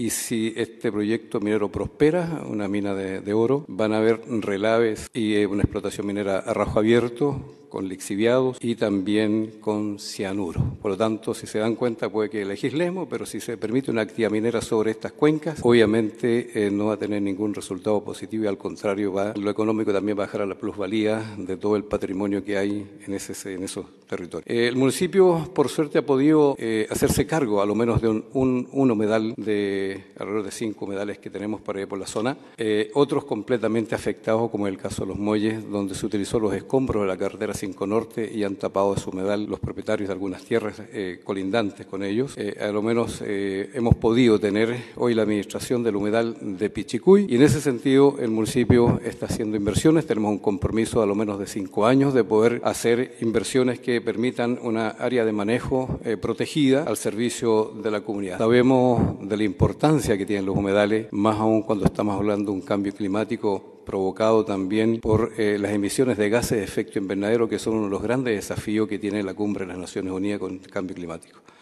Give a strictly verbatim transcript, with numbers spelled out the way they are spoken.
y si este proyecto minero prospera, una mina de, de oro, van a haber relaves y eh, una explotación minera a rajo abierto, con lixiviados y también con cianuro. Por lo tanto, si se dan cuenta, puede que legislemos, pero si se permite una actividad minera sobre estas cuencas, obviamente eh, no va a tener ningún resultado positivo y al contrario, va, lo económico también va a bajar a la plusvalía de todo el patrimonio que hay en, ese, en esos territorios. Eh, el municipio, por suerte, ha podido eh, hacerse cargo a lo menos de un, un, un humedal de alrededor de cinco humedales que tenemos por ahí por la zona, eh, otros completamente afectados, como el caso de los muelles, donde se utilizó los escombros de la carretera cinco Norte y han tapado su humedal los propietarios de algunas tierras eh, colindantes con ellos. Eh, a lo menos eh, hemos podido tener hoy la administración del humedal de Pichicuy y en ese sentido el municipio está haciendo inversiones. Tenemos un compromiso a lo menos de cinco años de poder hacer inversiones que permitan una área de manejo eh, protegida al servicio de la comunidad. Sabemos de la importancia que tienen los humedales, más aún cuando estamos hablando de un cambio climático provocado también por eh, las emisiones de gases de efecto invernadero, que son uno de los grandes desafíos que tiene la Cumbre de las Naciones Unidas con el cambio climático.